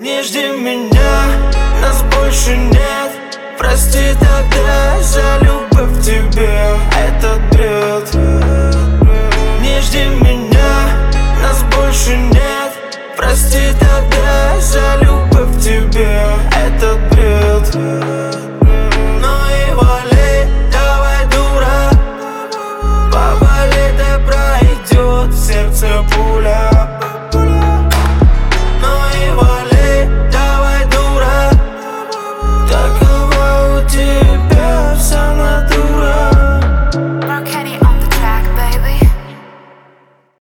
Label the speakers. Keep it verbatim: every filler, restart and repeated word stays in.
Speaker 1: Не жди меня, нас больше нет. Прости тогда за любовь к тебе, этот бред.